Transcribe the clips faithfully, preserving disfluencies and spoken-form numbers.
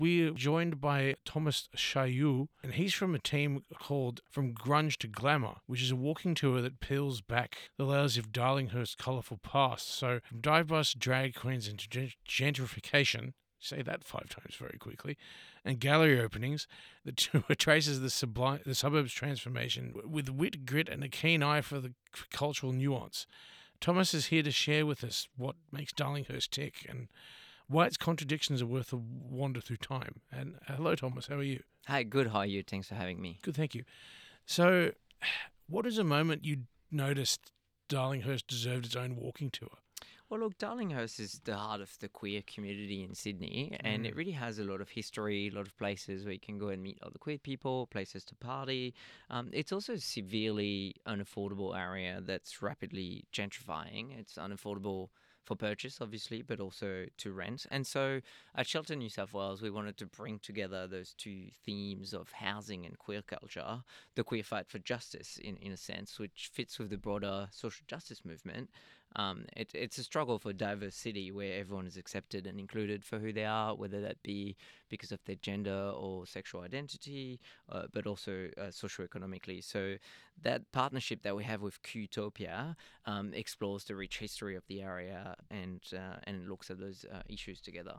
We're joined by Thomas Chailloux, and he's from a team called From Grunge to Glamour, which is a walking tour that peels back the layers of Darlinghurst's colourful past. So, from dive bars to drag queens into gent- gentrification, say that five times very quickly, and gallery openings, the tour traces the, sublime, the suburb's transformation with wit, grit, and a keen eye for the cultural nuance. Thomas is here to share with us what makes Darlinghurst tick and why its contradictions are worth a wander through time. And uh, hello, Thomas. How are you? Hi, good. How are you? Thanks for having me. Good, thank you. So, what is a moment you noticed Darlinghurst deserved its own walking tour? Well, look, Darlinghurst is the heart of the queer community in Sydney, and Mm. it really has a lot of history, a lot of places where you can go and meet other queer people, places to party. Um, it's also a severely unaffordable area that's rapidly gentrifying. It's unaffordable for purchase, obviously, but also to rent. And so at Shelter New South Wales, we wanted to bring together those two themes of housing and queer culture, the queer fight for justice, in, in a sense, which fits with the broader social justice movement. Um, it, it's a struggle for a diverse city where everyone is accepted and included for who they are, whether that be because of their gender or sexual identity, uh, but also uh, socioeconomically. So that partnership that we have with Qtopia um, explores the rich history of the area and uh, and looks at those uh, issues together.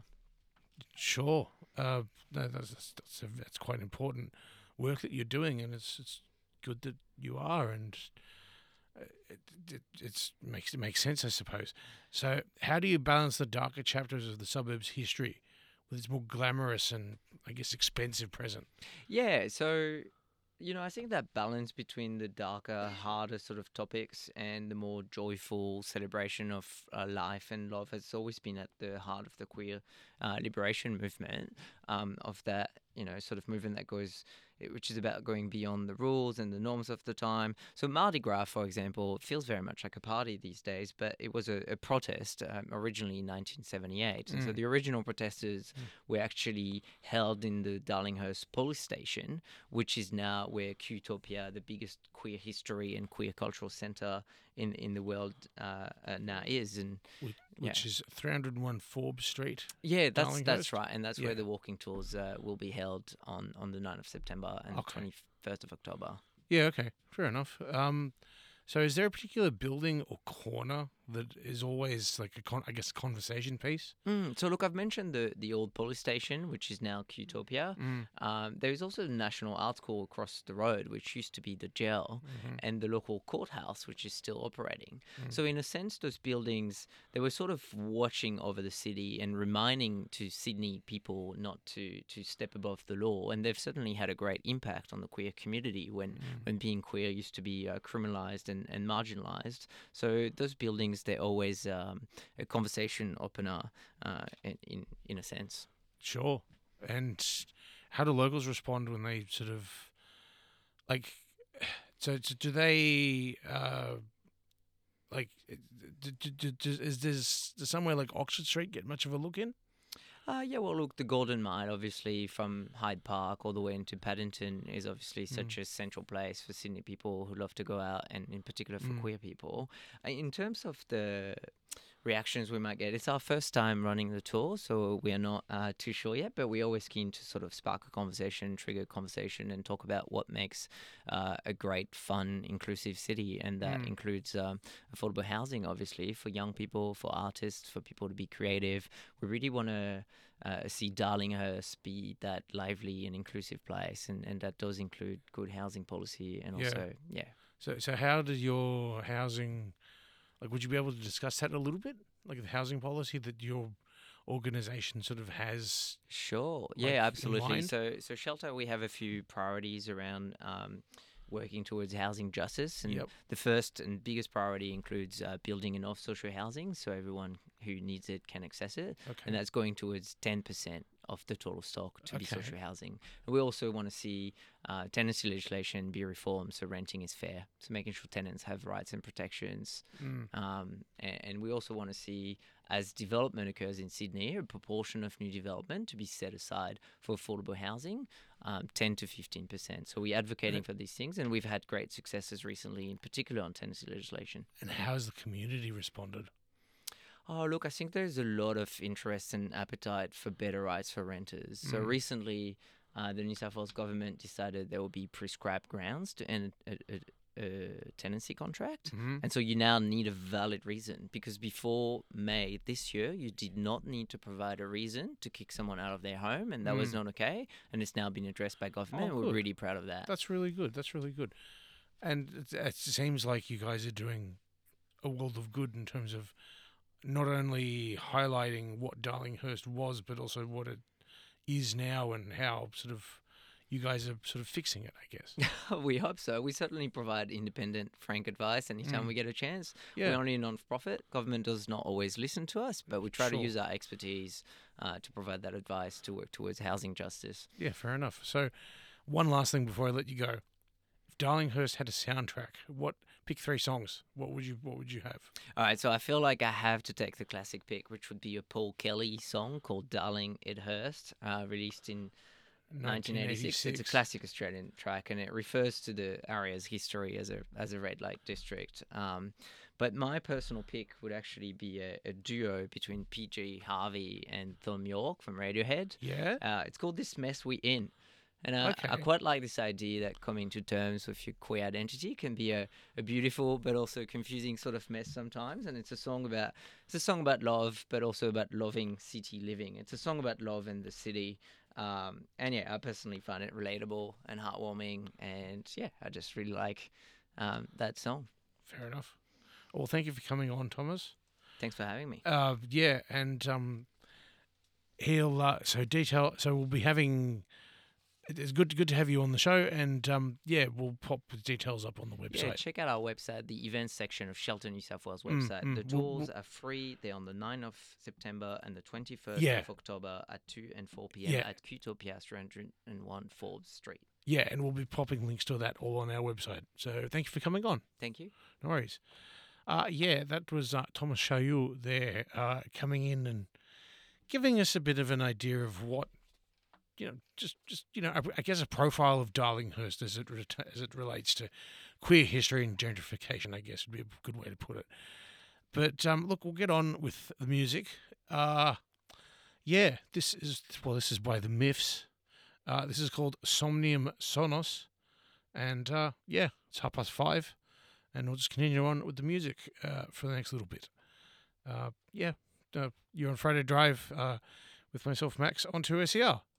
Sure. Uh, no, that's, that's, a, that's quite important work that you're doing, and it's, it's good that you are, and it, it it's makes it makes sense, I suppose. So, how do you balance the darker chapters of the suburb's history with its more glamorous and, I guess, expensive present? Yeah, so you know, I think that balance between the darker, harder sort of topics and the more joyful celebration of uh, life and love has always been at the heart of the queer uh, liberation movement. Um, of that, you know, sort of movement that goes, which is about going beyond the rules and the norms of the time. So Mardi Gras, for example, feels very much like a party these days, but it was a, a protest um, originally in nineteen seventy-eight. And so Mm. the original protesters Mm. were actually held in the Darlinghurst police station, which is now where Qtopia, the biggest queer history and queer cultural centre in, in the world, uh, uh, now is. And Which, yeah. which is three oh one Forbes Street. Yeah, that's Darlinghurst? that's right, and that's Yeah. where the walking tours uh, will be held on, on the ninth of September and Okay. the twenty-first of October. Yeah, okay. Fair enough. Um, so is there a particular building or corner that is always like a con- I guess conversation piece? Mm, so look, I've mentioned the, the old police station, which is now Qtopia. Mm. Um, there is also the National Arts School across the road, which used to be the jail, Mm-hmm. and the local courthouse, which is still operating. Mm. So in a sense, those buildings, they were sort of watching over the city and reminding to Sydney people not to, to step above the law. And they've certainly had a great impact on the queer community when, Mm. when being queer used to be uh, criminalised and, and marginalised. So those buildings, they're always um, a conversation opener uh, in, in in a sense. Sure. And how do locals respond when they sort of like? So, so do they uh, like? Do, do, do, do- is this does somewhere like Oxford Street get much of a look in? Uh, yeah, well, look, the Golden Mile, obviously, from Hyde Park all the way into Paddington, is obviously such a central place for Sydney people who love to go out, and in particular for Mm. queer people. Uh, In terms of the reactions we might get, it's our first time running the tour, so we are not uh, too sure yet, but we're always keen to sort of spark a conversation, trigger a conversation, and talk about what makes uh, a great, fun, inclusive city, and that Mm. includes um, affordable housing, obviously, for young people, for artists, for people to be creative. We really want to uh, see Darlinghurst be that lively and inclusive place, and, and that does include good housing policy and Yeah. also, yeah. So, so how does your housing? Like, would you be able to discuss that a little bit, like the housing policy that your organisation sort of has? Sure. like, in Yeah, absolutely. mind? So, so Shelter, we have a few priorities around um, working towards housing justice, and Yep. the first and biggest priority includes uh, building enough social housing so everyone who needs it can access it, Okay. and that's going towards ten percent of the total stock to be Okay. social housing. And we also want to see uh, tenancy legislation be reformed so renting is fair, so making sure tenants have rights and protections. Mm. Um, and, and we also want to see, as development occurs in Sydney, a proportion of new development to be set aside for affordable housing, um, ten to fifteen percent. So we're advocating And- for these things, and we've had great successes recently, in particular on tenancy legislation. And how has the community responded? Oh, look, I think there's a lot of interest and appetite for better rights for renters. So Mm. recently, uh, the New South Wales government decided there will be prescribed grounds to end a, a, a tenancy contract. Hmm. And so you now need a valid reason, because before May this year, you did not need to provide a reason to kick someone out of their home, and that was Mm. not okay. And it's now been addressed by government. Oh, and we're good. really proud of that. That's really good. That's really good. And it, it seems like you guys are doing a world of good in terms of not only highlighting what Darlinghurst was, but also what it is now and how sort of you guys are sort of fixing it, I guess. We hope so. We certainly provide independent, frank advice anytime Mm. we get a chance. Yeah. We're only a non-profit. Government does not always listen to us, but we try Sure. to use our expertise uh, to provide that advice to work towards housing justice. Yeah, fair enough. So, one last thing before I let you go. If Darlinghurst had a soundtrack, what pick three songs? What would you What would you have? All right, so I feel like I have to take the classic pick, which would be a Paul Kelly song called Darling It Hurst, uh, released in nineteen eighty-six. It's a classic Australian track, and it refers to the area's history as a as a red light district. Um, but my personal pick would actually be a, a duo between P G Harvey and Thom Yorke from Radiohead. Yeah. Uh, it's called This Mess We In. And uh, I Okay. quite like this idea that coming to terms with your queer identity can be a, a beautiful but also confusing sort of mess sometimes. And it's a song about it's a song about love, but also about loving city living. It's a song about love in the city. Um, and yeah, I personally find it relatable and heartwarming. And yeah, I just really like um, that song. Fair enough. Well, thank you for coming on, Thomas. Thanks for having me. Uh, yeah, and um, he'll uh, so detail. So we'll be having. It's good, good to have you on the show, and um, yeah, we'll pop the details up on the website. Yeah, check out our website, the events section of Shelter New South Wales Mm, website. mm, The we'll- tours are free. They're on the ninth of September and the twenty-first Yeah. of October at two and four p.m. Yeah. at Qtopia three oh one Forbes Street. Yeah, and we'll be popping links to that all on our website. So thank you for coming on. Thank you. No worries. Uh, yeah, that was uh, Thomas Chailloux there uh, coming in and giving us a bit of an idea of what, you know, just, just you know, I, I guess a profile of Darlinghurst as it ret- as it relates to queer history and gentrification, I guess would be a good way to put it. But um, look, we'll get on with the music. Uh, yeah, this is, well, this is by the Myths. Uh, this is called Somnium Sonos. And uh, yeah, it's half past five. And we'll just continue on with the music uh, for the next little bit. Uh, yeah, uh, you're on Friday Drive uh, with myself, Max, on two S E R.